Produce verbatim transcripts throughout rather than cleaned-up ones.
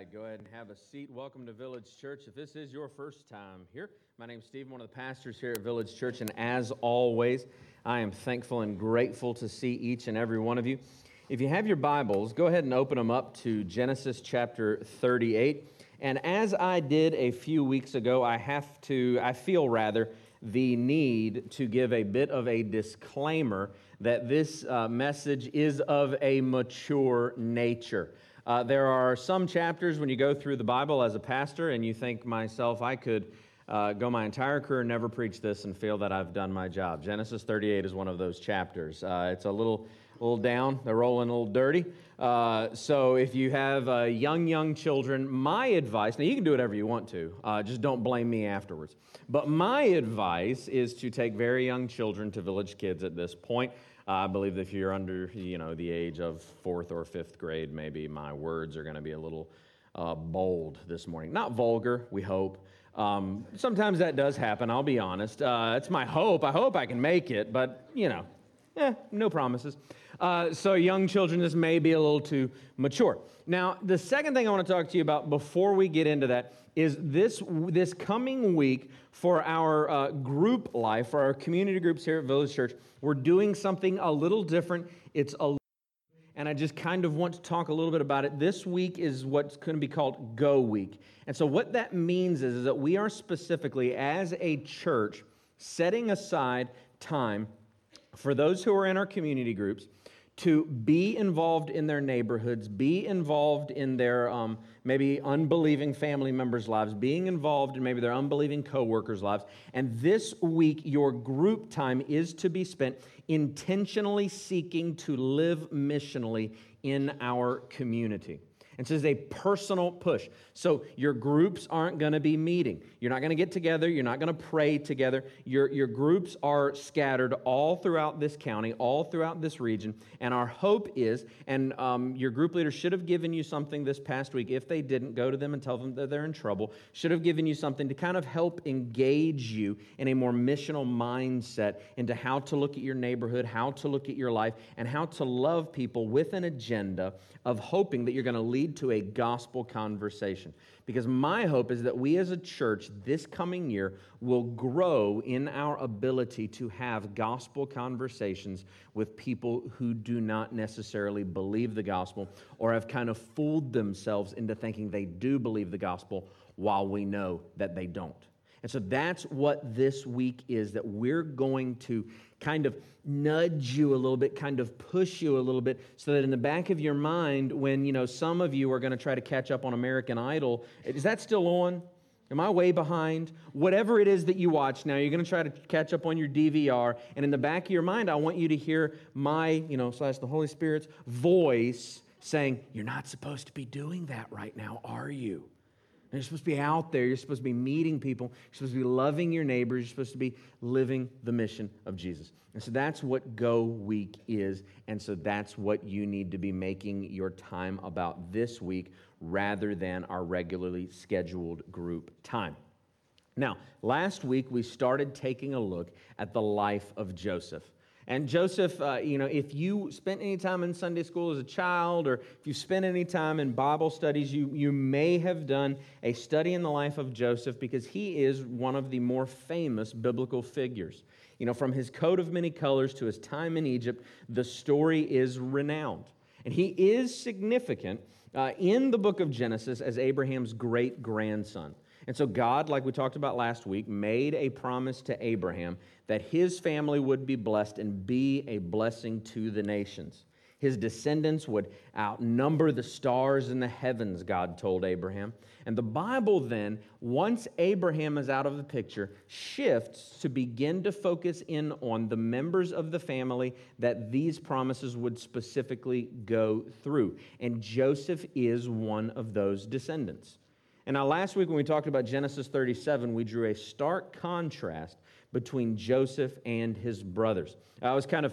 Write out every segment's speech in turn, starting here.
right, go ahead and have a seat. Welcome to Village Church. If this is your first time here, my name's Stephen, one of the pastors here at Village Church, and as always, I am thankful and grateful to see each and every one of you. If you have your Bibles, go ahead and open them up to Genesis chapter thirty-eight. And as I did a few weeks ago, I have to, I feel rather, the need to give a bit of a disclaimer that this uh, message is of a mature nature. Uh, there are some chapters when you go through the Bible as a pastor and you think, myself, I could uh, go my entire career and never preach this and feel that I've done my job. Genesis thirty-eight is one of those chapters. Uh, it's a little, little down. They're rolling a little dirty. Uh, so if you have uh, young, young children, my advice, now you can do whatever you want to, uh, just don't blame me afterwards. But my advice is to take very young children to Village Kids at this point. Uh, I believe that if you're under, you know, the age of fourth or fifth grade, maybe my words are going to be a little uh, bold this morning. Not vulgar, we hope. Um, sometimes that does happen, I'll be honest. Uh, it's my hope. I hope I can make it, but, you know, eh, no promises. Uh, so young children, this may be a little too mature. Now, the second thing I want to talk to you about before we get into that is this this coming week for our uh, group life, for our community groups here at Village Church, we're doing something a little different. It's a and I just kind of want to talk a little bit about it. This week is what's going to be called Go Week. And so what that means is, is that we are specifically, as a church, setting aside time for those who are in our community groups to be involved in their neighborhoods, be involved in their um, maybe unbelieving family members' lives, being involved in maybe their unbelieving coworkers' lives. And this week, your group time is to be spent intentionally seeking to live missionally in our community. And so it's a personal push. So your groups aren't going to be meeting. You're not going to get together. You're not going to pray together. Your, your groups are scattered all throughout this county, all throughout this region. And our hope is, and um, your group leader should have given you something this past week. If they didn't, go to them and tell them that they're in trouble. Should have given you something to kind of help engage you in a more missional mindset into how to look at your neighborhood, how to look at your life, and how to love people with an agenda of hoping that you're going to lead to a gospel conversation. Because my hope is that we as a church this coming year will grow in our ability to have gospel conversations with people who do not necessarily believe the gospel or have kind of fooled themselves into thinking they do believe the gospel while we know that they don't. And so that's what this week is, that we're going to kind of nudge you a little bit, kind of push you a little bit, so that in the back of your mind, when, you know, some of you are going to try to catch up on American Idol, is that still on? Am I way behind? Whatever it is that you watch now, you're going to try to catch up on your D V R, and in the back of your mind, I want you to hear my, you know, slash the Holy Spirit's voice saying, you're not supposed to be doing that right now, are you? And you're supposed to be out there. You're supposed to be meeting people. You're supposed to be loving your neighbors. You're supposed to be living the mission of Jesus. And so that's what Go Week is. And so that's what you need to be making your time about this week rather than our regularly scheduled group time. Now, last week we started taking a look at the life of Joseph. And Joseph, uh, you know, if you spent any time in Sunday school as a child, or if you spent any time in Bible studies, you, you may have done a study in the life of Joseph, because he is one of the more famous biblical figures. You know, from his coat of many colors to his time in Egypt, the story is renowned. And he is significant uh, in the book of Genesis as Abraham's great-grandson. And so God, like we talked about last week, made a promise to Abraham that his family would be blessed and be a blessing to the nations. His descendants would outnumber the stars in the heavens, God told Abraham. And the Bible then, once Abraham is out of the picture, shifts to begin to focus in on the members of the family that these promises would specifically go through. And Joseph is one of those descendants. And now last week when we talked about Genesis thirty-seven, we drew a stark contrast between Joseph and his brothers. I was kind of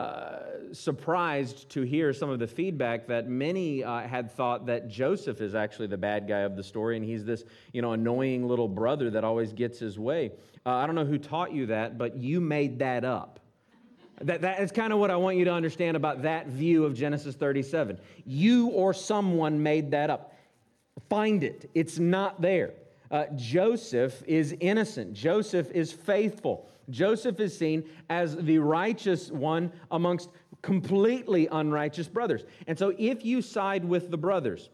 uh, surprised to hear some of the feedback that many uh, had thought that Joseph is actually the bad guy of the story, and he's this, you know, annoying little brother that always gets his way. Uh, I don't know who taught you that, but you made that up. That, that is kind of what I want you to understand about that view of Genesis thirty-seven. You or someone made that up. find it. It's not there. Uh, Joseph is innocent. Joseph is faithful. Joseph is seen as the righteous one amongst completely unrighteous brothers. And so if you side with the brothers,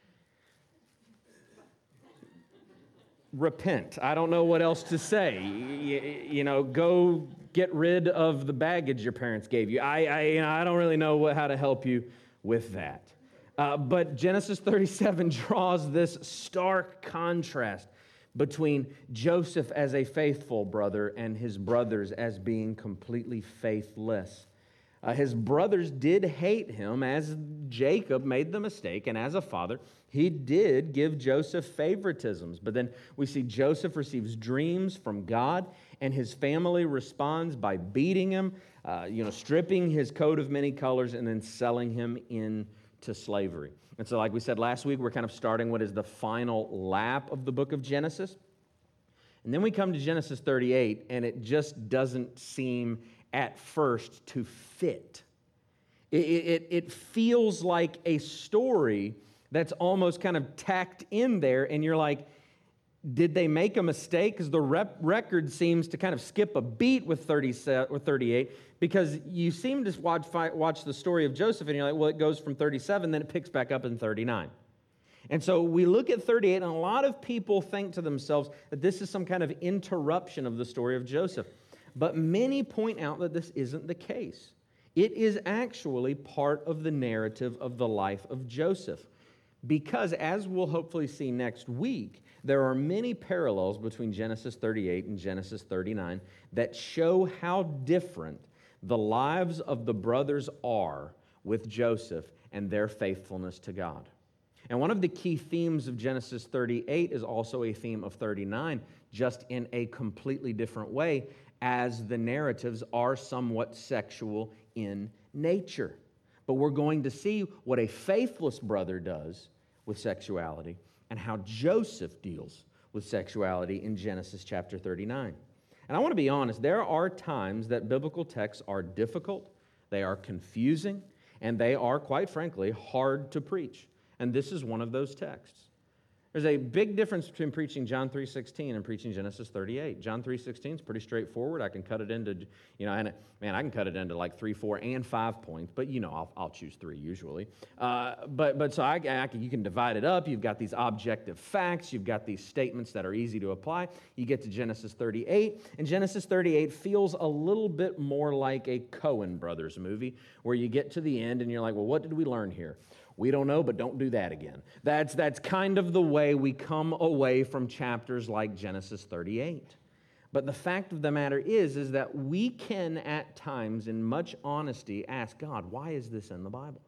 repent. I don't know what else to say. You, you know, go get rid of the baggage your parents gave you. I, I, you know, I don't really know what, how to help you with that. Uh, but Genesis thirty-seven draws this stark contrast between Joseph as a faithful brother and his brothers as being completely faithless. Uh, his brothers did hate him as Jacob made the mistake, and as a father, he did give Joseph favoritisms. But then we see Joseph receives dreams from God, and his family responds by beating him, uh, you know, stripping his coat of many colors, and then selling him into slavery. And so like we said last week, we're kind of starting what is the final lap of the book of Genesis. And then we come to Genesis thirty-eight, and it just doesn't seem at first to fit. It, it, it feels like a story that's almost kind of tacked in there, and you're like, did they make a mistake? Because the rep record seems to kind of skip a beat with thirty or thirty-eight, because you seem to watch, watch the story of Joseph, and you're like, well, it goes from thirty-seven, then it picks back up in thirty-nine. And so we look at thirty-eight, and a lot of people think to themselves that this is some kind of interruption of the story of Joseph. But many point out that this isn't the case. It is actually part of the narrative of the life of Joseph. Because, as we'll hopefully see next week, there are many parallels between Genesis thirty-eight and Genesis thirty-nine that show how different the lives of the brothers are with Joseph and their faithfulness to God. And one of the key themes of Genesis thirty-eight is also a theme of thirty-nine, just in a completely different way, as the narratives are somewhat sexual in nature. But we're going to see what a faithless brother does with sexuality and how Joseph deals with sexuality in Genesis chapter thirty-nine. And I want to be honest, there are times that biblical texts are difficult, they are confusing, and they are, quite frankly, hard to preach. And this is one of those texts. There's a big difference between preaching John three sixteen and preaching Genesis thirty-eight. John three sixteen is pretty straightforward. I can cut it into, you know, and man, I can cut it into like three, four, and five points. But you know, I'll, I'll choose three usually. Uh, but but so I, I can, you can divide it up. You've got these objective facts. You've got these statements that are easy to apply. You get to Genesis thirty-eight, and Genesis thirty-eight feels a little bit more like a Coen Brothers movie, where you get to the end and you're like, well, what did we learn here? We don't know, but don't do that again. That's, that's kind of the way we come away from chapters like Genesis thirty-eight. But the fact of the matter is, is that we can at times, in much honesty, ask God, why is this in the Bible?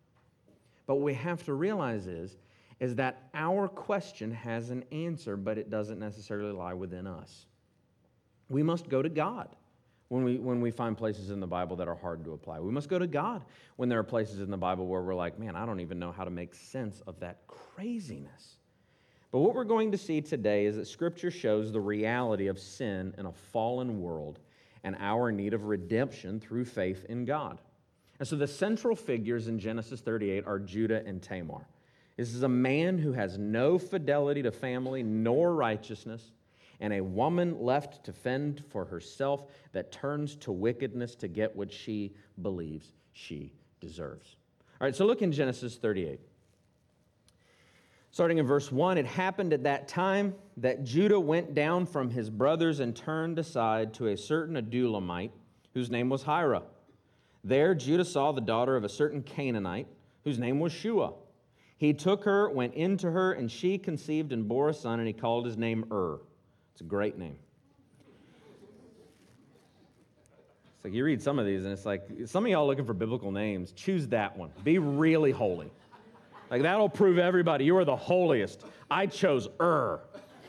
But what we have to realize is, is that our question has an answer, but it doesn't necessarily lie within us. We must go to God. When we, when we find places in the Bible that are hard to apply. We must go to God when there are places in the Bible where we're like, man, I don't even know how to make sense of that craziness. But what we're going to see today is that Scripture shows the reality of sin in a fallen world and our need of redemption through faith in God. And so the central figures in Genesis thirty-eight are Judah and Tamar. This is a man who has no fidelity to family nor righteousness, and a woman left to fend for herself that turns to wickedness to get what she believes she deserves. All right, so look in Genesis thirty-eight. Starting in verse one, it happened at that time that Judah went down from his brothers and turned aside to a certain Adulamite, whose name was Hira. There Judah saw the daughter of a certain Canaanite, whose name was Shua. He took her, went into her, and she conceived and bore a son, and he called his name Ur. It's a great name. It's like you read some of these, and it's like, some of y'all looking for biblical names, choose that one. Be really holy. Like, that'll prove everybody you are the holiest. I chose Ur.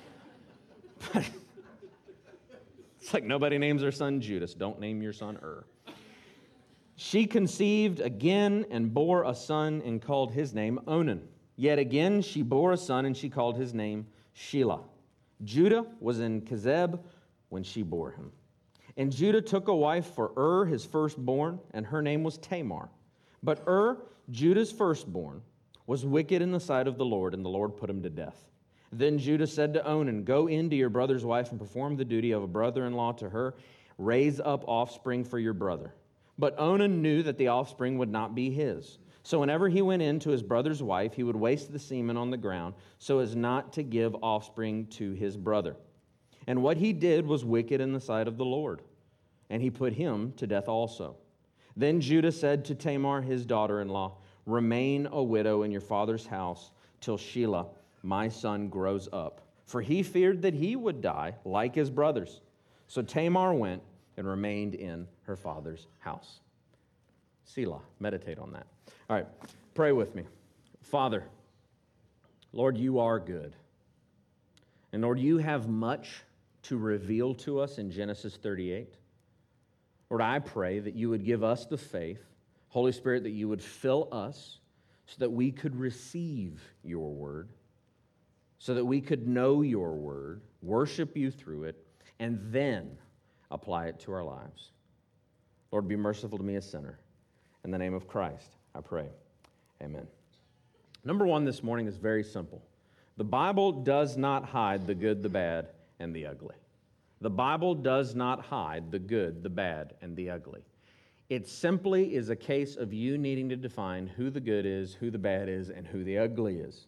It's like nobody names their son Judas. Don't name your son Ur. She conceived again and bore a son and called his name Onan. Yet again she bore a son and she called his name Shelah. Judah was in Kezeb when she bore him. And Judah took a wife for Ur, his firstborn, and her name was Tamar. But Ur, Judah's firstborn, was wicked in the sight of the Lord, and the Lord put him to death. Then Judah said to Onan, go in to your brother's wife and perform the duty of a brother-in-law to her. Raise up offspring for your brother. But Onan knew that the offspring would not be his. So whenever he went in to his brother's wife, he would waste the semen on the ground so as not to give offspring to his brother. And what he did was wicked in the sight of the Lord, and he put him to death also. Then Judah said to Tamar, his daughter-in-law, remain a widow in your father's house till Shelah, my son, grows up. For he feared that he would die like his brothers. So Tamar went and remained in her father's house. Selah, meditate on that. All right, pray with me. Father, Lord, you are good. And Lord, you have much to reveal to us in Genesis thirty-eight. Lord, I pray that you would give us the faith, Holy Spirit, that you would fill us so that we could receive your word, so that we could know your word, worship you through it, and then apply it to our lives. Lord, be merciful to me, a sinner. In the name of Christ, I pray. Amen. Number one this morning is very simple. The Bible does not hide the good, the bad, and the ugly. The Bible does not hide the good, the bad, and the ugly. It simply is a case of you needing to define who the good is, who the bad is, and who the ugly is.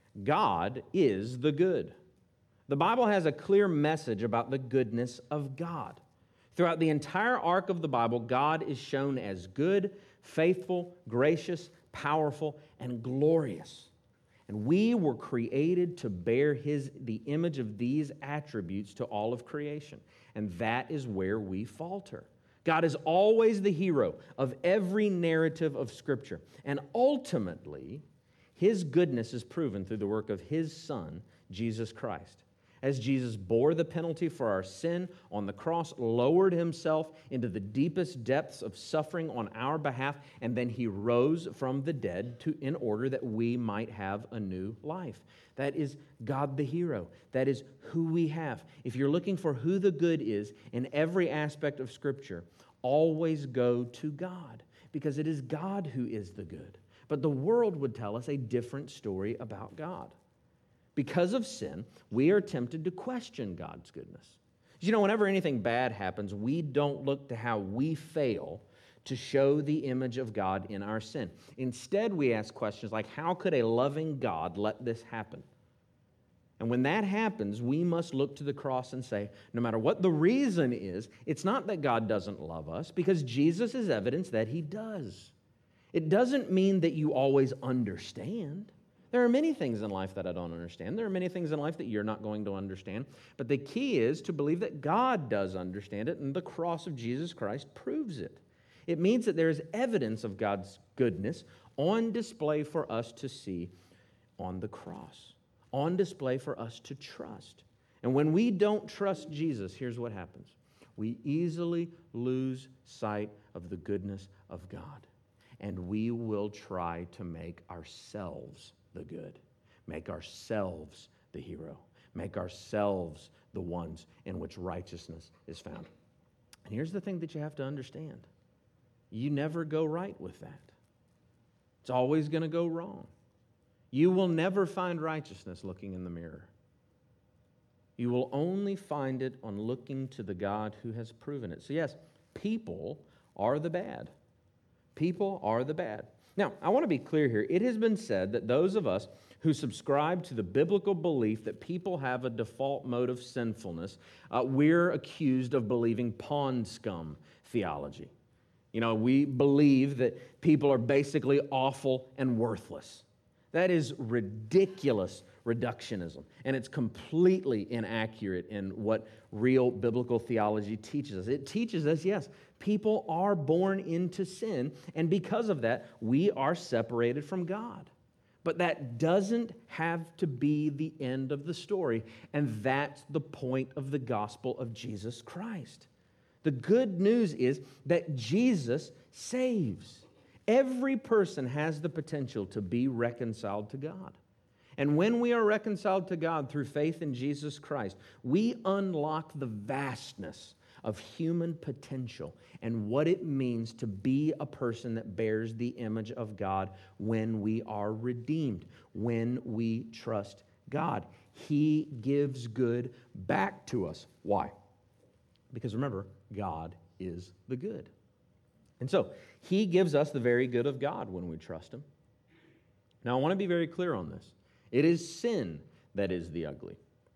God is the good. The Bible has a clear message about the goodness of God. Throughout the entire arc of the Bible, God is shown as good, faithful, gracious, powerful, and glorious. And we were created to bear his, the image of these attributes to all of creation. And that is where we falter. God is always the hero of every narrative of Scripture. And ultimately, his goodness is proven through the work of his Son, Jesus Christ. As Jesus bore the penalty for our sin on the cross, lowered himself into the deepest depths of suffering on our behalf, and then he rose from the dead to, in order that we might have a new life. That is God the hero. That is who we have. If you're looking for who the good is in every aspect of Scripture, always go to God, because it is God who is the good. But the world would tell us a different story about God. Because of sin, we are tempted to question God's goodness. You know, whenever anything bad happens, we don't look to how we fail to show the image of God in our sin. Instead, we ask questions like, how could a loving God let this happen? And when that happens, we must look to the cross and say, no matter what the reason is, it's not that God doesn't love us, because Jesus is evidence that he does. It doesn't mean that you always understand. There are many things in life that I don't understand. There are many things in life that you're not going to understand. But the key is to believe that God does understand it, and the cross of Jesus Christ proves it. It means that there is evidence of God's goodness on display for us to see on the cross, on display for us to trust. And when we don't trust Jesus, here's what happens. We easily lose sight of the goodness of God, and we will try to make ourselves the good, make ourselves the hero, make ourselves the ones in which righteousness is found. And here's the thing that you have to understand. You never go right with that. It's always going to go wrong. You will never find righteousness looking in the mirror. You will only find it on looking to the God who has proven it. So yes, people are the bad. People are the bad. Now, I want to be clear here. It has been said that those of us who subscribe to the biblical belief that people have a default mode of sinfulness, uh, we're accused of believing pond scum theology. You know, we believe that people are basically awful and worthless. That is ridiculous reductionism, and it's completely inaccurate in what real biblical theology teaches us. It teaches us, yes, people are born into sin, and because of that, we are separated from God. But that doesn't have to be the end of the story, and that's the point of the gospel of Jesus Christ. The good news is that Jesus saves. Every person has the potential to be reconciled to God. And when we are reconciled to God through faith in Jesus Christ, we unlock the vastness of human potential and what it means to be a person that bears the image of God when we are redeemed, when we trust God. He gives good back to us. Why? Because remember, God is the good. And so, He gives us the very good of God when we trust Him. Now, I want to be very clear on this. It is sin that is the ugly.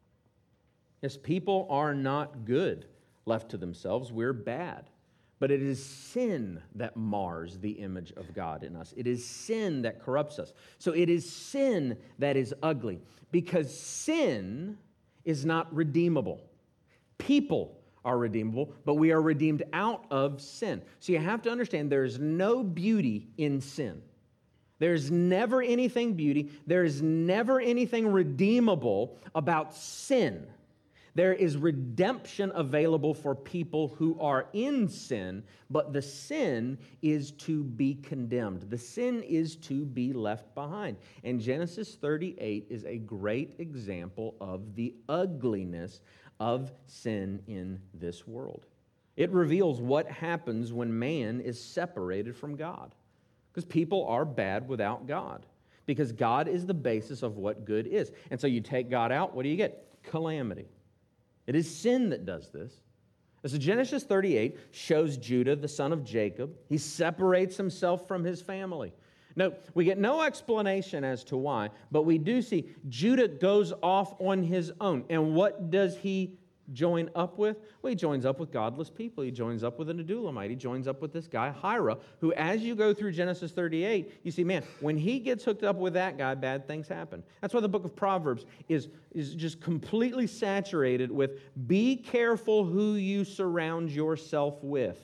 Yes, people are not good left to themselves. We're bad. But it is sin that mars the image of God in us. It is sin that corrupts us. So it is sin that is ugly, because sin is not redeemable. People are redeemable, but we are redeemed out of sin. So you have to understand there is no beauty in sin. There's never anything beauty. There is never anything redeemable about sin. There is redemption available for people who are in sin, but the sin is to be condemned. The sin is to be left behind. And Genesis thirty-eight is a great example of the ugliness of sin in this world. It reveals what happens when man is separated from God. Because people are bad without God. Because God is the basis of what good is. And so you take God out, what do you get? Calamity. It is sin that does this. So Genesis thirty-eight shows Judah, the son of Jacob. He separates himself from his family. No, we get no explanation as to why, but we do see Judah goes off on his own. And what does he join up with? Well, he joins up with godless people. He joins up with an Adulamite. He joins up with this guy, Hira, who as you go through Genesis thirty-eight, you see, man, when he gets hooked up with that guy, bad things happen. That's why the book of Proverbs is, is just completely saturated with be careful who you surround yourself with.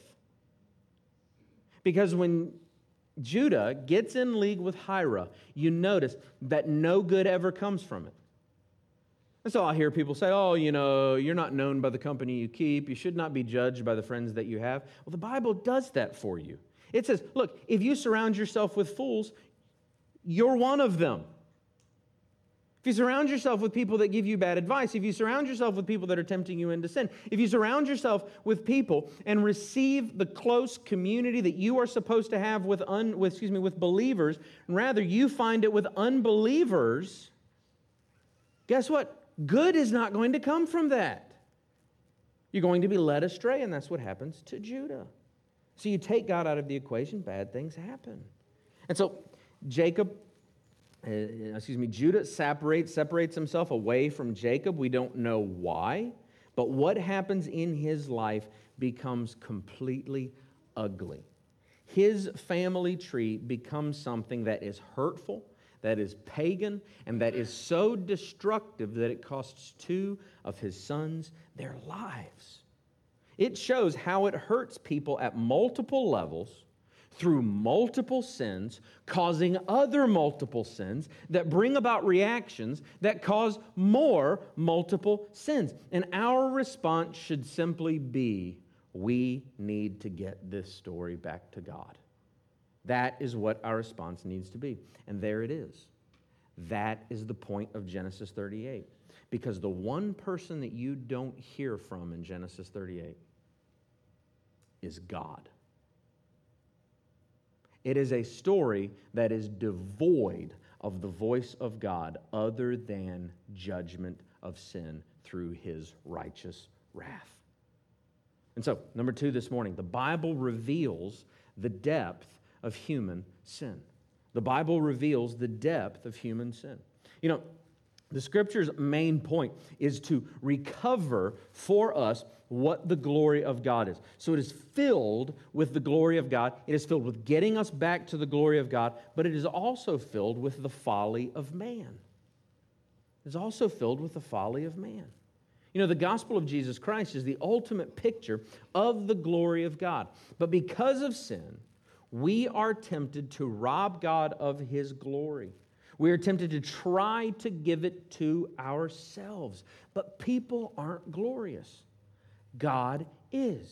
Because when Judah gets in league with Hira, you notice that no good ever comes from it. And so I hear people say, oh, you know, you're not known by the company you keep. You should not be judged by the friends that you have. Well, the Bible does that for you. It says, look, if you surround yourself with fools, you're one of them. If you surround yourself with people that give you bad advice, if you surround yourself with people that are tempting you into sin, if you surround yourself with people and receive the close community that you are supposed to have with, un, with, excuse me, with believers, and rather you find it with unbelievers, guess what? Good is not going to come from that. You're going to be led astray, and that's what happens to Judah. So you take God out of the equation, bad things happen. And so Jacob, uh, excuse me, Judah separates, separates himself away from Jacob. We don't know why, but what happens in his life becomes completely ugly. His family tree becomes something that is hurtful, that is pagan, and that is so destructive that it costs two of his sons their lives. It shows how it hurts people at multiple levels through multiple sins, causing other multiple sins that bring about reactions that cause more multiple sins. And our response should simply be, we need to get this story back to God. That is what our response needs to be. And there it is. That is the point of Genesis thirty-eight. Because the one person that you don't hear from in Genesis thirty-eight is God. It is a story that is devoid of the voice of God other than judgment of sin through His righteous wrath. And so, number two this morning, the Bible reveals the depth of human sin. The Bible reveals the depth of human sin. You know, the Scripture's main point is to recover for us what the glory of God is. So it is filled with the glory of God. It is filled with getting us back to the glory of God, but it is also filled with the folly of man. It is also filled with the folly of man. You know, the gospel of Jesus Christ is the ultimate picture of the glory of God. But because of sin, we are tempted to rob God of His glory. We are tempted to try to give it to ourselves. But people aren't glorious. God is.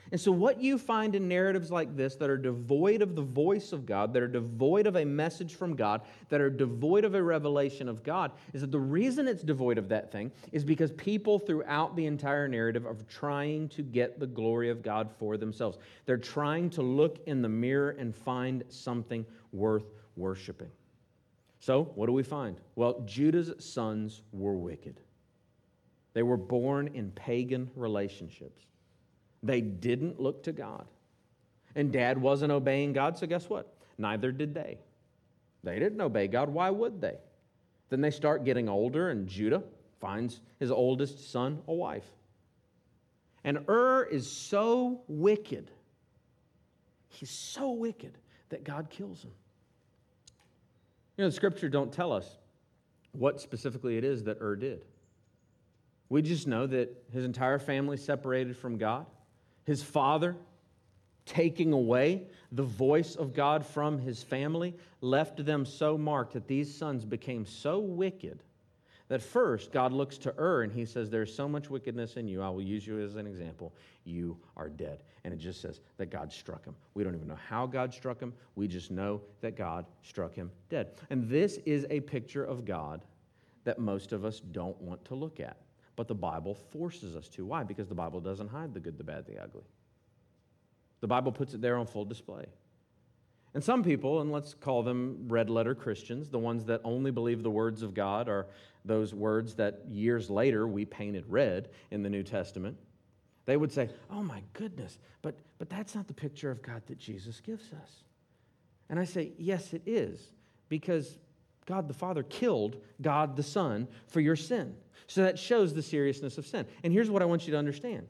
And so what you find in narratives like this that are devoid of the voice of God, that are devoid of a message from God, that are devoid of a revelation of God, is that the reason it's devoid of that thing is because people throughout the entire narrative are trying to get the glory of God for themselves. They're trying to look in the mirror and find something worth worshiping. So what do we find? Well, Judah's sons were wicked. They were born in pagan relationships. They didn't look to God. And Dad wasn't obeying God, so guess what? Neither did they. They didn't obey God. Why would they? Then they start getting older, and Judah finds his oldest son a wife. And Ur is so wicked, he's so wicked that God kills him. You know, the Scripture don't tell us what specifically it is that Ur did. We just know that his entire family separated from God. His father, taking away the voice of God from his family, left them so marked that these sons became so wicked that first God looks to Ur and he says, there's so much wickedness in you, I will use you as an example. You are dead. And it just says that God struck him. We don't even know how God struck him. We just know that God struck him dead. And this is a picture of God that most of us don't want to look at. But the Bible forces us to. Why? Because the Bible doesn't hide the good, the bad, the ugly. The Bible puts it there on full display. And some people, and let's call them red-letter Christians, the ones that only believe the words of God are those words that years later we painted red in the New Testament, they would say, oh my goodness, but, but that's not the picture of God that Jesus gives us. And I say, yes, it is, because God the Father killed God the Son for your sin. So that shows the seriousness of sin. And here's what I want you to understand.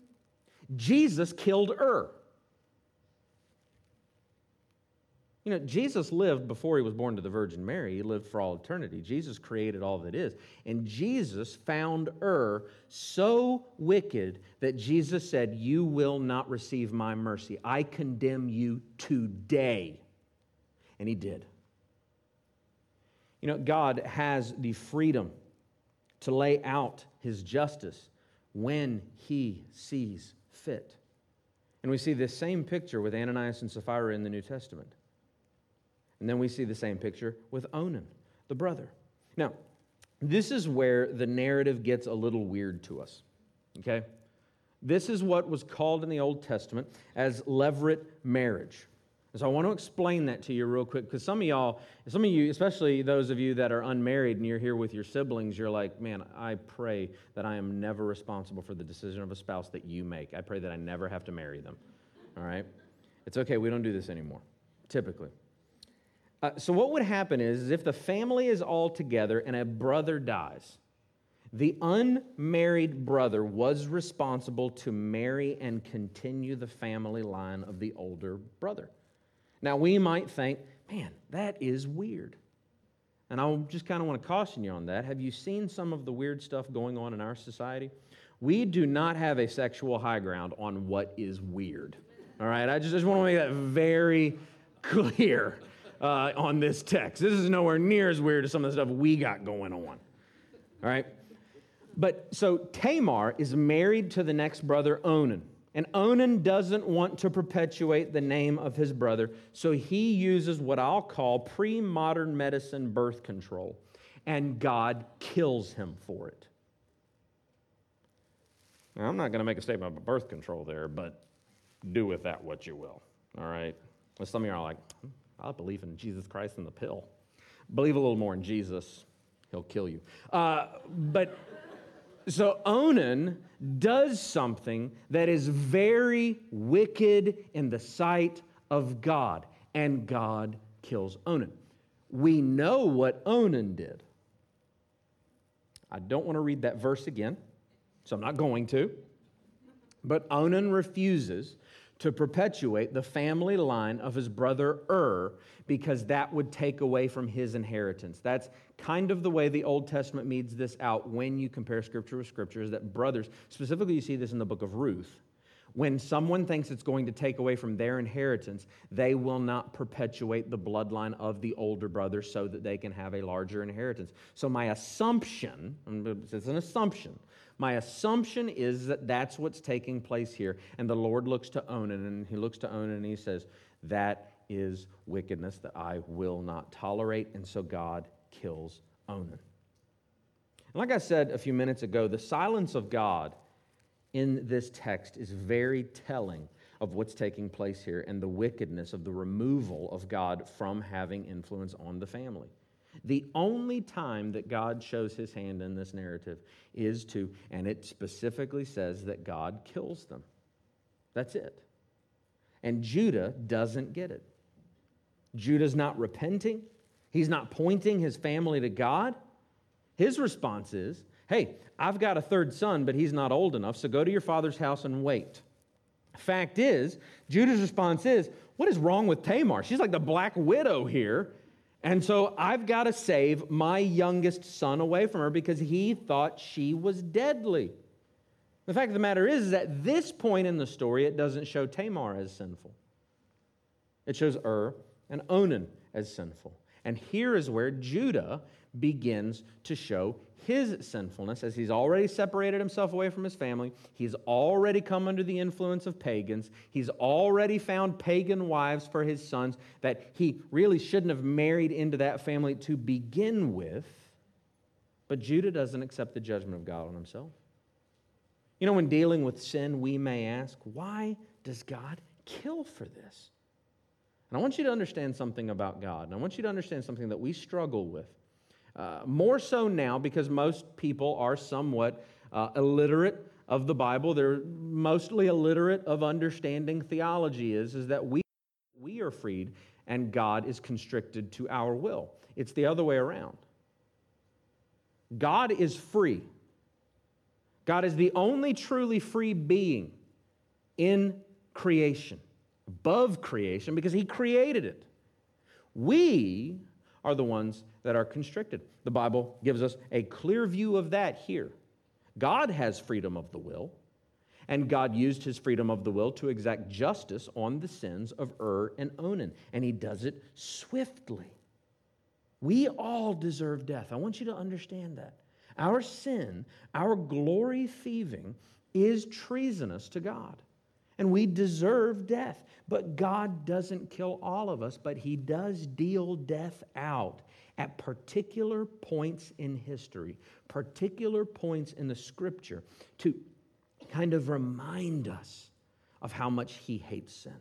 Jesus killed Ur. You know, Jesus lived before he was born to the Virgin Mary. He lived for all eternity. Jesus created all that is. And Jesus found Ur so wicked that Jesus said, you will not receive my mercy. I condemn you today. And he did. You know, God has the freedom to lay out his justice when he sees fit. And we see this same picture with Ananias and Sapphira in the New Testament. And then we see the same picture with Onan, the brother. Now, this is where the narrative gets a little weird to us, okay? This is what was called in the Old Testament as levirate marriage. And so I want to explain that to you real quick, because some of y'all, some of you, especially those of you that are unmarried and you're here with your siblings, you're like, man, I pray that I am never responsible for the decision of a spouse that you make. I pray that I never have to marry them, all right? It's okay, we don't do this anymore, typically. Uh, so what would happen is, is if the family is all together and a brother dies, the unmarried brother was responsible to marry and continue the family line of the older brother. Now, we might think, man, that is weird. And I just kind of want to caution you on that. Have you seen some of the weird stuff going on in our society? We do not have a sexual high ground on what is weird. All right? I just, just want to make that very clear uh, on this text. This is nowhere near as weird as some of the stuff we got going on. All right? But so Tamar is married to the next brother, Onan. And Onan doesn't want to perpetuate the name of his brother, so he uses what I'll call pre-modern medicine birth control, and God kills him for it. Now, I'm not going to make a statement about birth control there, but do with that what you will, all right? Well, some of you are like, I believe in Jesus Christ and the pill. Believe a little more in Jesus, he'll kill you. Uh, but... So Onan does something that is very wicked in the sight of God, and God kills Onan. We know what Onan did. I don't want to read that verse again, so I'm not going to. But Onan refuses to perpetuate the family line of his brother Ur because that would take away from his inheritance. That's kind of the way the Old Testament meets this out when you compare Scripture with Scripture, is that brothers, specifically you see this in the book of Ruth, When someone thinks it's going to take away from their inheritance, they will not perpetuate the bloodline of the older brother so that they can have a larger inheritance. So my assumption, it's an assumption, my assumption is that that's what's taking place here. And the Lord looks to Onan, and he looks to Onan and he says, that is wickedness that I will not tolerate. And so God kills Onan. And like I said a few minutes ago, the silence of God in this text is very telling of what's taking place here and the wickedness of the removal of God from having influence on the family. The only time that God shows his hand in this narrative is to, and it specifically says that God kills them. That's it. And Judah doesn't get it. Judah's not repenting. He's not pointing his family to God. His response is, hey, I've got a third son, but he's not old enough, so go to your father's house and wait. Fact is, Judah's response is, what is wrong with Tamar? She's like the black widow here, and so I've got to save my youngest son away from her because he thought she was deadly. The fact of the matter is, is that at this point in the story, it doesn't show Tamar as sinful. It shows Ur and Onan as sinful. And here is where Judah begins to show his sinfulness, as he's already separated himself away from his family. He's already come under the influence of pagans. He's already found pagan wives for his sons that he really shouldn't have married into that family to begin with. But Judah doesn't accept the judgment of God on himself. You know, when dealing with sin, we may ask, why does God kill for this? And I want you to understand something about God. And I want you to understand something that we struggle with. Uh, more so now because most people are somewhat uh, illiterate of the Bible. They're mostly illiterate of understanding theology is, is that we, we are freed and God is constricted to our will. It's the other way around. God is free. God is the only truly free being in creation, above creation, because he created it. We are the ones that are constricted. The Bible gives us a clear view of that here. God has freedom of the will, and God used his freedom of the will to exact justice on the sins of Ur and Onan, and he does it swiftly. We all deserve death. I want you to understand that. Our sin, our glory thieving, is treasonous to God. And we deserve death. But God doesn't kill all of us, but he does deal death out at particular points in history, particular points in the Scripture to kind of remind us of how much he hates sin.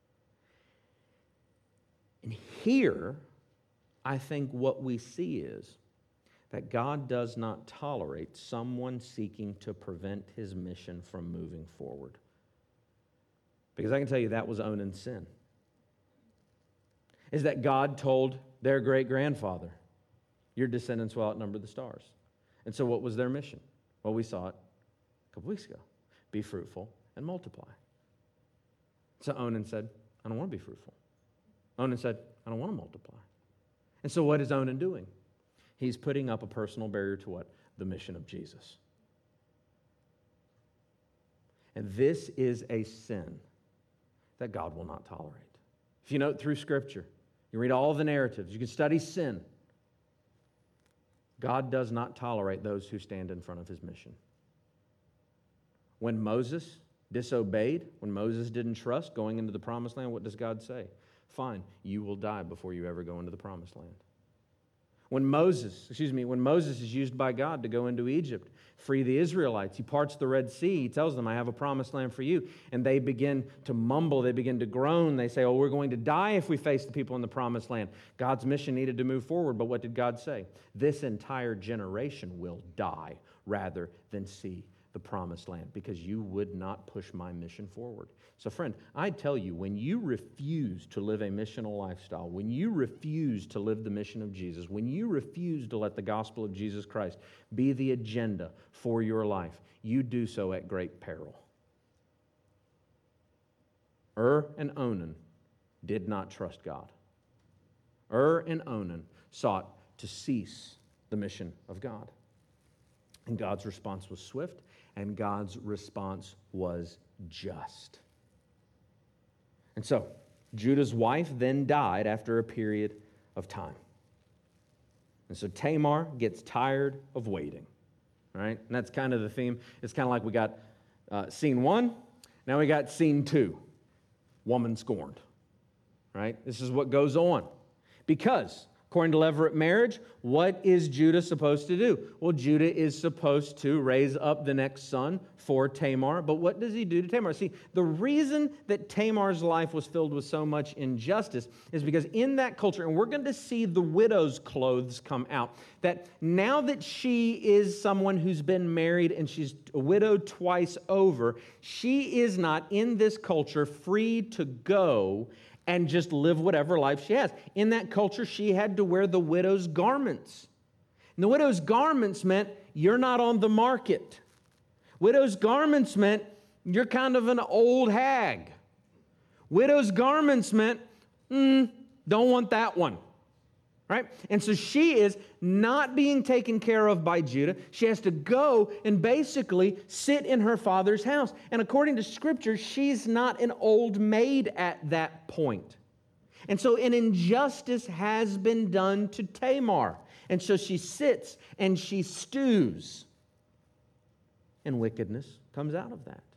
And here, I think what we see is that God does not tolerate someone seeking to prevent his mission from moving forward. Because I can tell you that was Onan's sin. Is that God told their great-grandfather, your descendants will outnumber the stars. And so what was their mission? Well, we saw it a couple weeks ago. Be fruitful and multiply. So Onan said, I don't want to be fruitful. Onan said, I don't want to multiply. And so what is Onan doing? He's putting up a personal barrier to what? The mission of Jesus. And this is a sin that God will not tolerate. If you note through Scripture, you read all the narratives, you can study sin. God does not tolerate those who stand in front of his mission. When Moses disobeyed, when Moses didn't trust going into the promised land, what does God say? Fine, you will die before you ever go into the promised land. When Moses, excuse me, when Moses is used by God to go into Egypt, free the Israelites, he parts the Red Sea, he tells them, I have a promised land for you. And they begin to mumble, they begin to groan, they say, oh, we're going to die if we face the people in the promised land. God's mission needed to move forward, but what did God say? This entire generation will die rather than see the promised land because you would not push my mission forward. So friend, I tell you, when you refuse to live a missional lifestyle, when you refuse to live the mission of Jesus, when you refuse to let the gospel of Jesus Christ be the agenda for your life, you do so at great peril. Ur and Onan did not trust God. Ur and Onan sought to cease the mission of God. And God's response was swift, and God's response was just. And so, Judah's wife then died after a period of time. And so Tamar gets tired of waiting, right? And that's kind of the theme. It's kind of like we got uh, scene one, now we got scene two, woman scorned, right? This is what goes on. Because, according to Levirate marriage, what is Judah supposed to do? Well, Judah is supposed to raise up the next son for Tamar. But what does he do to Tamar? See, the reason that Tamar's life was filled with so much injustice is because in that culture, and we're going to see the widow's clothes come out, that now that she is someone who's been married and she's a widow twice over, she is not in this culture free to go and just live whatever life she has. In that culture, she had to wear the widow's garments. And the widow's garments meant you're not on the market. Widow's garments meant you're kind of an old hag. Widow's garments meant, mm, don't want that one. Right? And so she is not being taken care of by Judah. She has to go and basically sit in her father's house. And according to Scripture, she's not an old maid at that point. And so an injustice has been done to Tamar. And so she sits and she stews. And wickedness comes out of that.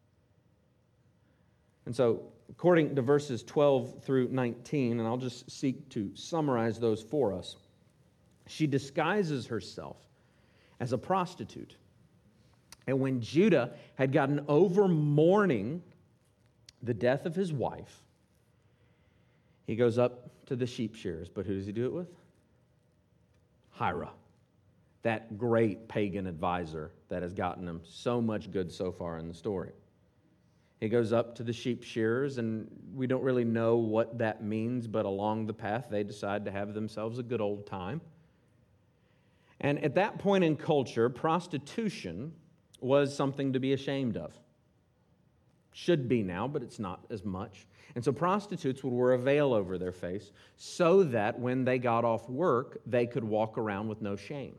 And so, according to verses twelve through nineteen, and I'll just seek to summarize those for us, she disguises herself as a prostitute. And when Judah had gotten over mourning the death of his wife, he goes up to the sheep shearers. But who does he do it with? Hira, that great pagan advisor that has gotten him so much good so far in the story. He goes up to the sheep shearers, and we don't really know what that means, but along the path, they decide to have themselves a good old time. And at that point in culture, prostitution was something to be ashamed of. Should be now, but it's not as much. And so prostitutes would wear a veil over their face so that when they got off work, they could walk around with no shame.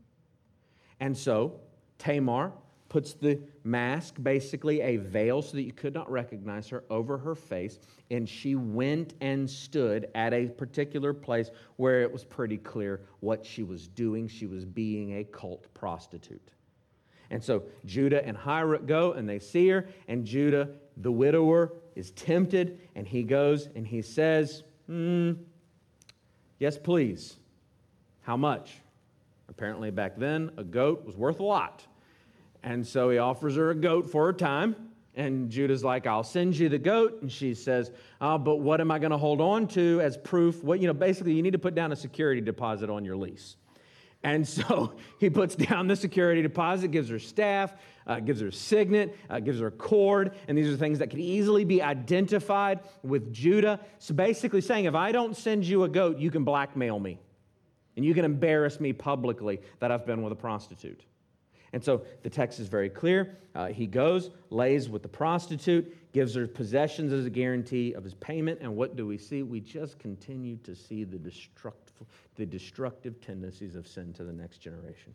And so Tamar puts the mask, basically a veil so that you could not recognize her, over her face, and she went and stood at a particular place where it was pretty clear what she was doing. She was being a cult prostitute. And so Judah and Hira go, and they see her, and Judah, the widower, is tempted, and he goes and he says, hmm, yes, please. How much? Apparently back then, a goat was worth a lot. And so he offers her a goat for her time. And Judah's like, I'll send you the goat. And she says, oh, but what am I going to hold on to as proof? What, you know, basically, you need to put down a security deposit on your lease. And so he puts down the security deposit, gives her staff, uh, gives her signet, uh, gives her cord. And these are things that could easily be identified with Judah. So basically saying, if I don't send you a goat, you can blackmail me. And you can embarrass me publicly that I've been with a prostitute. And so the text is very clear. Uh, he goes, lays with the prostitute, gives her possessions as a guarantee of his payment. And what do we see? We just continue to see the destructive, the destructive tendencies of sin to the next generation.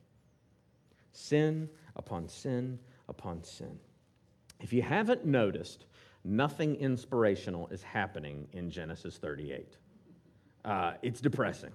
Sin upon sin upon sin. If you haven't noticed, nothing inspirational is happening in Genesis thirty-eight. Uh, it's depressing.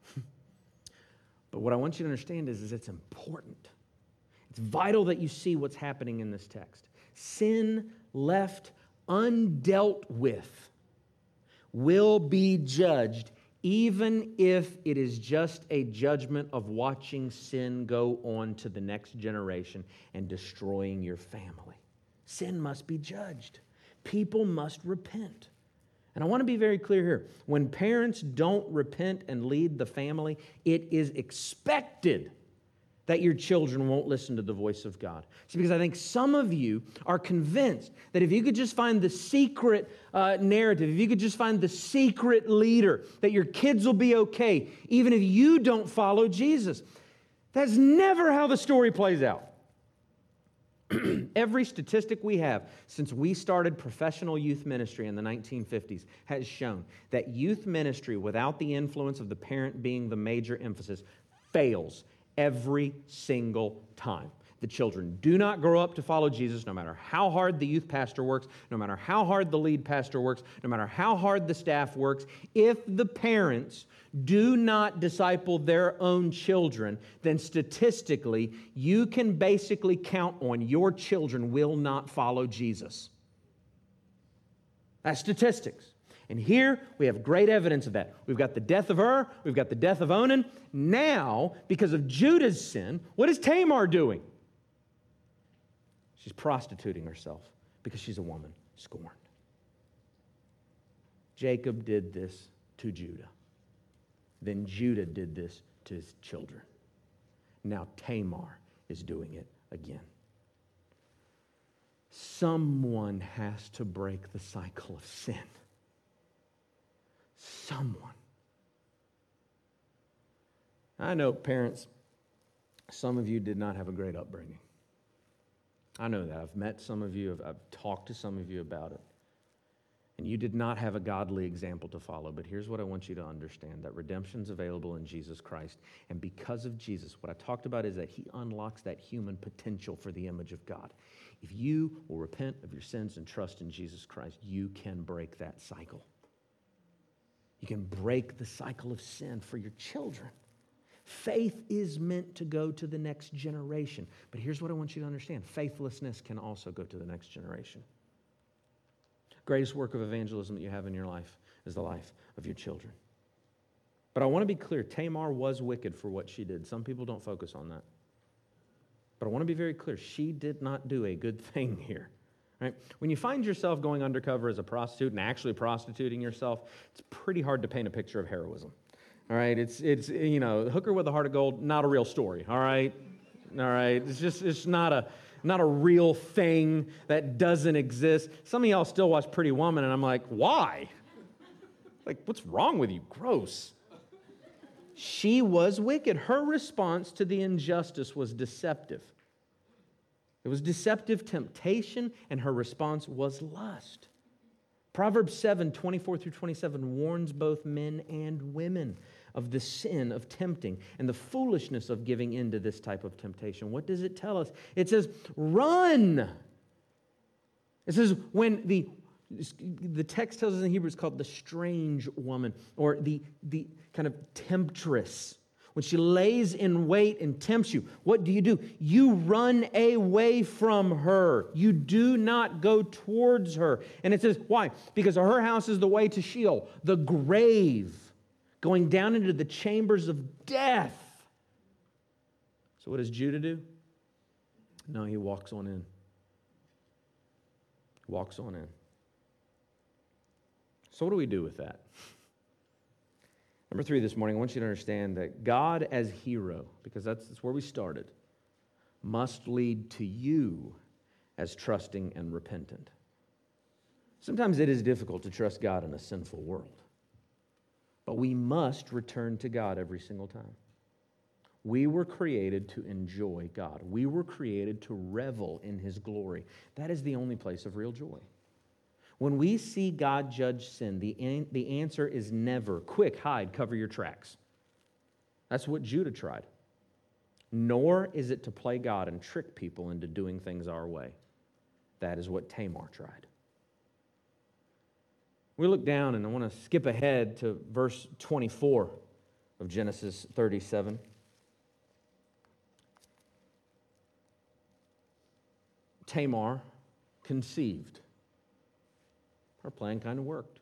But what I want you to understand is, is it's important. It's vital that you see what's happening in this text. Sin left undealt with will be judged, even if it is just a judgment of watching sin go on to the next generation and destroying your family. Sin must be judged. People must repent. And I want to be very clear here. When parents don't repent and lead the family, it is expected that your children won't listen to the voice of God. See, because I think some of you are convinced that if you could just find the secret uh, narrative, if you could just find the secret leader, that your kids will be okay, even if you don't follow Jesus. That's never how the story plays out. Every statistic we have since we started professional youth ministry in the nineteen fifties has shown that youth ministry without the influence of the parent being the major emphasis fails every single time. The children do not grow up to follow Jesus, no matter how hard the youth pastor works, no matter how hard the lead pastor works, no matter how hard the staff works. If the parents do not disciple their own children, then statistically, you can basically count on your children will not follow Jesus. That's statistics. And here we have great evidence of that. We've got the death of Ur, we've got the death of Onan. Now, because of Judah's sin, what is Tamar doing? She's prostituting herself because she's a woman scorned. Jacob did this to Judah. Then Judah did this to his children. Now Tamar is doing it again. Someone has to break the cycle of sin. Someone. I know, parents, some of you did not have a great upbringing. I know that. I've met some of you. I've, I've talked to some of you about it. And you did not have a godly example to follow. But here's what I want you to understand, that redemption's available in Jesus Christ. And because of Jesus, what I talked about is that he unlocks that human potential for the image of God. If you will repent of your sins and trust in Jesus Christ, you can break that cycle. You can break the cycle of sin for your children. Faith is meant to go to the next generation. But here's what I want you to understand. Faithlessness can also go to the next generation. Greatest work of evangelism that you have in your life is the life of your children. But I want to be clear, Tamar was wicked for what she did. Some people don't focus on that. But I want to be very clear, she did not do a good thing here. Right? When you find yourself going undercover as a prostitute and actually prostituting yourself, it's pretty hard to paint a picture of heroism. All right, it's, it's you know, hooker with a heart of gold, not a real story, all right? All right, it's just, it's not a, not a real thing that doesn't exist. Some of y'all still watch Pretty Woman, and I'm like, why? Like, what's wrong with you? Gross. She was wicked. Her response to the injustice was deceptive. It was deceptive temptation, and her response was lust. Proverbs seven, twenty-four through twenty-seven warns both men and women of the sin of tempting and the foolishness of giving in to this type of temptation. What does it tell us? It says, run. It says, when the, the text tells us in Hebrew, it's called the strange woman, or the, the kind of temptress. When she lays in wait and tempts you, what do you do? You run away from her. You do not go towards her. And it says, why? Because her house is the way to Sheol, the grave, going down into the chambers of death. So what does Judah do? No, he walks on in. Walks on in. So what do we do with that? Number three this morning, I want you to understand that God as hero, because that's, that's where we started, must lead to you as trusting and repentant. Sometimes it is difficult to trust God in a sinful world, but we must return to God every single time. We were created to enjoy God. We were created to revel in His glory. That is the only place of real joy. When we see God judge sin, the, an- the answer is never, quick, hide, cover your tracks. That's what Judah tried. Nor is it to play God and trick people into doing things our way. That is what Tamar tried. We look down, and I want to skip ahead to verse twenty-four of Genesis thirty-seven. Tamar conceived. Her plan kind of worked.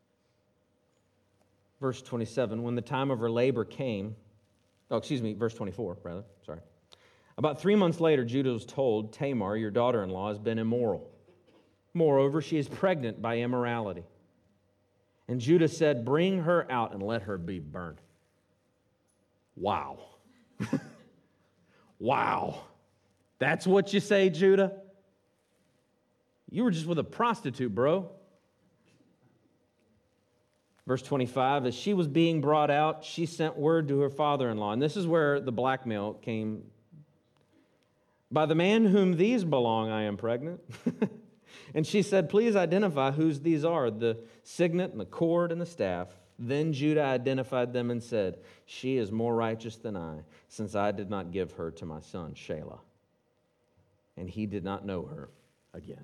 Verse twenty-seven, when the time of her labor came, oh, excuse me, verse twenty-four, rather, sorry. About three months later, Judah was told, Tamar, your daughter-in-law, has been immoral. Moreover, she is pregnant by immorality. And Judah said, bring her out and let her be burned. Wow. Wow. That's what you say, Judah? You were just with a prostitute, bro. Verse twenty-five, as she was being brought out, she sent word to her father-in-law. And this is where the blackmail came. By the man whom these belong, I am pregnant. And she said, please identify whose these are, the signet and the cord and the staff. Then Judah identified them and said, she is more righteous than I, since I did not give her to my son Shelah. And he did not know her again.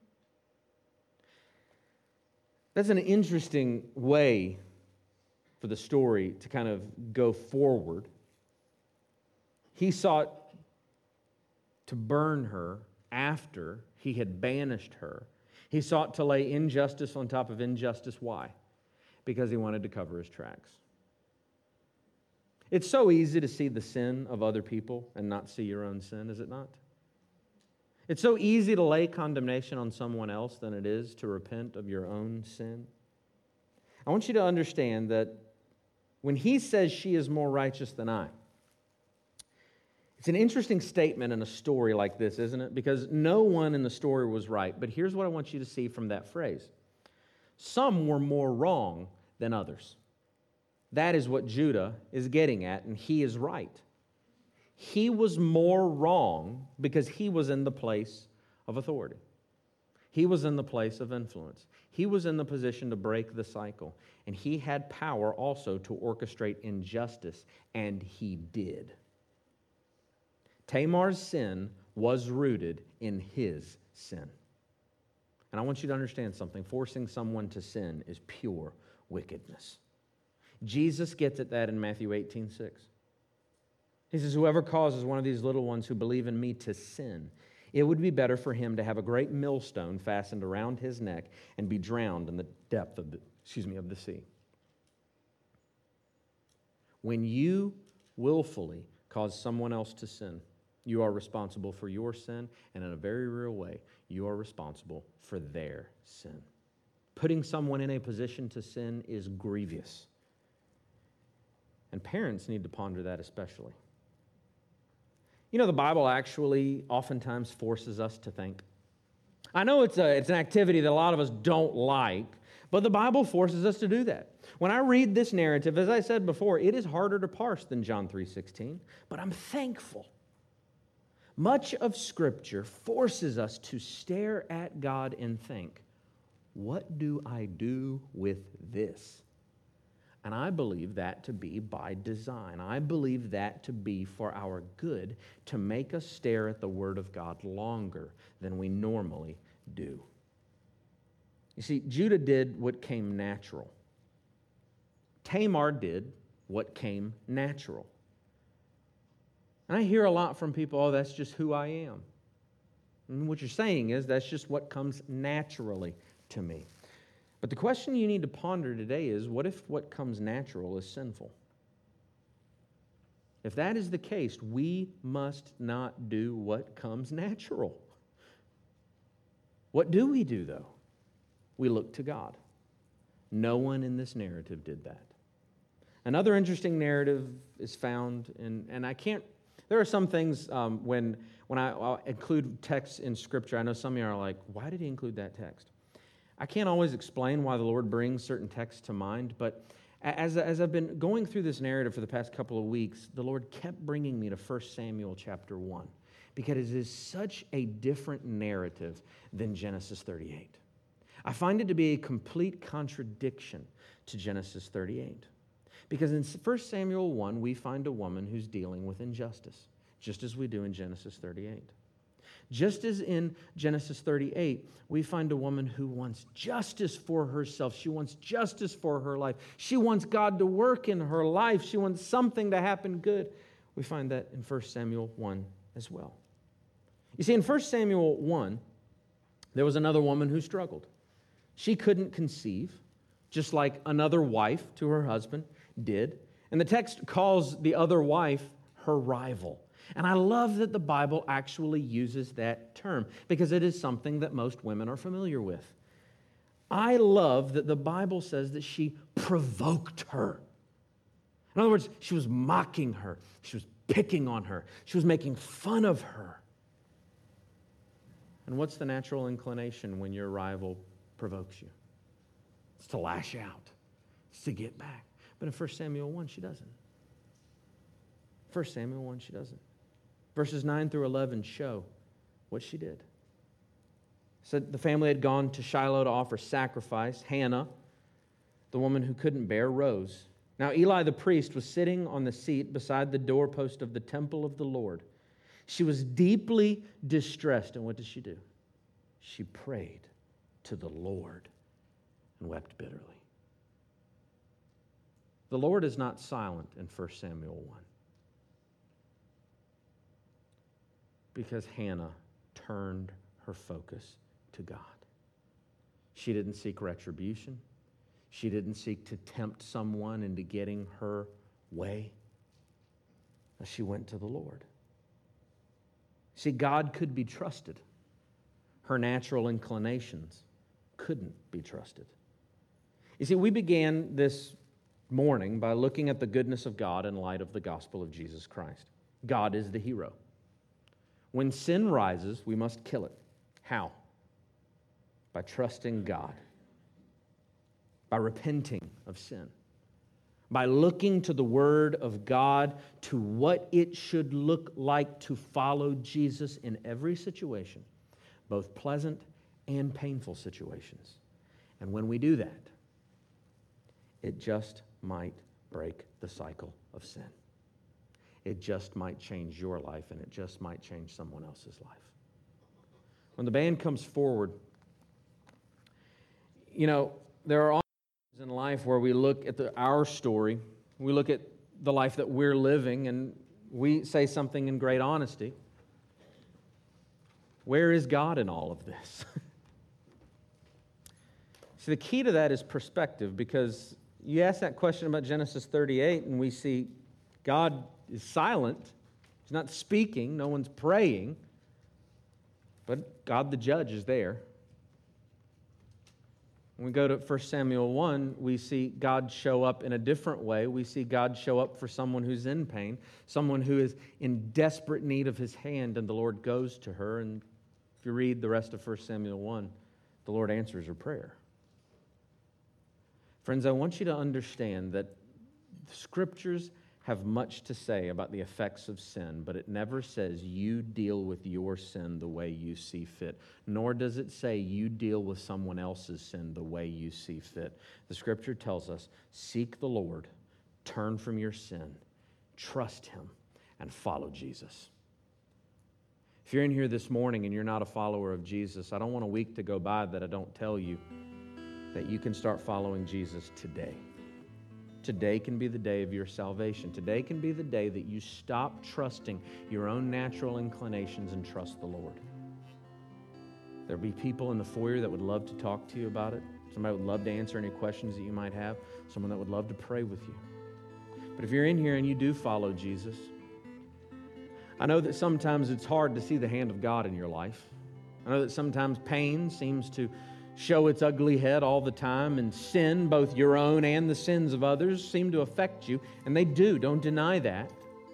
That's an interesting way for the story to kind of go forward. He sought to burn her after he had banished her. He sought to lay injustice on top of injustice. Why? Because he wanted to cover his tracks. It's so easy to see the sin of other people and not see your own sin, is it not? It's so easy to lay condemnation on someone else than it is to repent of your own sin. I want you to understand that when he says she is more righteous than I, it's an interesting statement in a story like this, isn't it? Because no one in the story was right. But here's what I want you to see from that phrase. Some were more wrong than others. That is what Judah is getting at, and he is right. He was more wrong because he was in the place of authority. He was in the place of influence. He was in the position to break the cycle. And he had power also to orchestrate injustice, and he did. Tamar's sin was rooted in his sin. And I want you to understand something. Forcing someone to sin is pure wickedness. Jesus gets at that in Matthew eighteen six. He says, whoever causes one of these little ones who believe in me to sin, it would be better for him to have a great millstone fastened around his neck and be drowned in the depth of the, excuse me, of the sea. When you willfully cause someone else to sin, you are responsible for your sin, and in a very real way, you are responsible for their sin. Putting someone in a position to sin is grievous. And parents need to ponder that especially. You know, the Bible actually oftentimes forces us to think. I know it's, a, it's an activity that a lot of us don't like, but the Bible forces us to do that. When I read this narrative, as I said before, it is harder to parse than John three sixteen, but I'm thankful. Much of Scripture forces us to stare at God and think, what do I do with this? And I believe that to be by design. I believe that to be for our good, to make us stare at the Word of God longer than we normally do. You see, Judah did what came natural. Tamar did what came natural. And I hear a lot from people, oh, that's just who I am. And what you're saying is that's just what comes naturally to me. But the question you need to ponder today is, what if what comes natural is sinful? If that is the case, we must not do what comes natural. What do we do, though? We look to God. No one in this narrative did that. Another interesting narrative is found in, and I can't, there are some things um, when, when I I'll include texts in Scripture, I know some of you are like, why did he include that text? I can't always explain why the Lord brings certain texts to mind, but as, as I've been going through this narrative for the past couple of weeks, the Lord kept bringing me to First Samuel chapter one, because it is such a different narrative than Genesis thirty-eight. I find it to be a complete contradiction to Genesis thirty-eight, because in First Samuel one, we find a woman who's dealing with injustice, just as we do in Genesis thirty-eight. Just as in Genesis thirty-eight, we find a woman who wants justice for herself. She wants justice for her life. She wants God to work in her life. She wants something to happen good. We find that in First Samuel one as well. You see, in First Samuel one, there was another woman who struggled. She couldn't conceive, just like another wife to her husband did. And the text calls the other wife her rival. And I love that the Bible actually uses that term, because it is something that most women are familiar with. I love that the Bible says that she provoked her. In other words, she was mocking her. She was picking on her. She was making fun of her. And what's the natural inclination when your rival provokes you? It's to lash out. It's to get back. But in First Samuel one, she doesn't. First Samuel one, she doesn't. Verses nine through eleven show what she did. Said the family had gone to Shiloh to offer sacrifice. Hannah, The woman who couldn't bear rose. Now Eli the priest was sitting on the seat beside the doorpost of the temple of the Lord. She was deeply distressed. And what did she do? She prayed to the Lord and wept bitterly. The Lord is not silent in First Samuel one because Hannah turned her focus to God. She didn't seek retribution. She didn't seek to tempt someone into getting her way. She went to the Lord. See, God could be trusted. Her natural inclinations couldn't be trusted. You see, we began this morning by looking at the goodness of God in light of the gospel of Jesus Christ. God is the hero. When sin rises, we must kill it. How? By trusting God. By repenting of sin. By looking to the Word of God, to what it should look like to follow Jesus in every situation, both pleasant and painful situations. And when we do that, it just might break the cycle of sin. It just might change your life, and it just might change someone else's life. When the band comes forward, you know, there are all in life where we look at the, our story, we look at the life that we're living, and we say something in great honesty. Where is God in all of this? See, the key to that is perspective, because you ask that question about Genesis thirty-eight, and we see God is silent. He's not speaking. No one's praying. But God the judge is there. When we go to First Samuel one, we see God show up in a different way. We see God show up for someone who's in pain, someone who is in desperate need of His hand, and the Lord goes to her. And if you read the rest of First Samuel one, the Lord answers her prayer. Friends, I want you to understand that the Scriptures have much to say about the effects of sin, but it never says you deal with your sin the way you see fit, nor does it say you deal with someone else's sin the way you see fit. The Scripture tells us, seek the Lord, turn from your sin, trust Him, and follow Jesus. If you're in here this morning and you're not a follower of Jesus, I don't want a week to go by that I don't tell you that you can start following Jesus today. Today can be the day of your salvation. Today can be the day that you stop trusting your own natural inclinations and trust the Lord. There'll be people in the foyer that would love to talk to you about it. Somebody would love to answer any questions that you might have. Someone that would love to pray with you. But if you're in here and you do follow Jesus, I know that sometimes it's hard to see the hand of God in your life. I know that sometimes pain seems to show its ugly head all the time, and sin, both your own and the sins of others, seem to affect you, and they do. Don't deny that.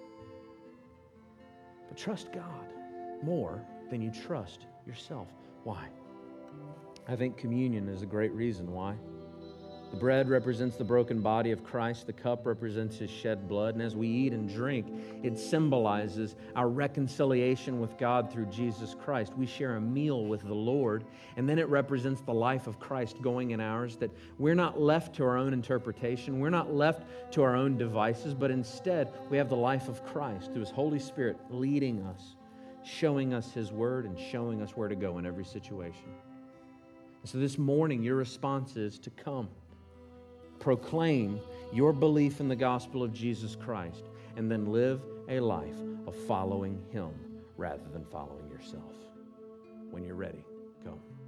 But trust God more than you trust yourself. Why? I think communion is a great reason why. The bread represents the broken body of Christ. The cup represents His shed blood. And as we eat and drink, it symbolizes our reconciliation with God through Jesus Christ. We share a meal with the Lord, and then it represents the life of Christ going in ours, that we're not left to our own interpretation. We're not left to our own devices, but instead we have the life of Christ through His Holy Spirit leading us, showing us His Word, and showing us where to go in every situation. And so this morning, your response is to come. Proclaim your belief in the gospel of Jesus Christ, and then live a life of following Him rather than following yourself. When you're ready, come.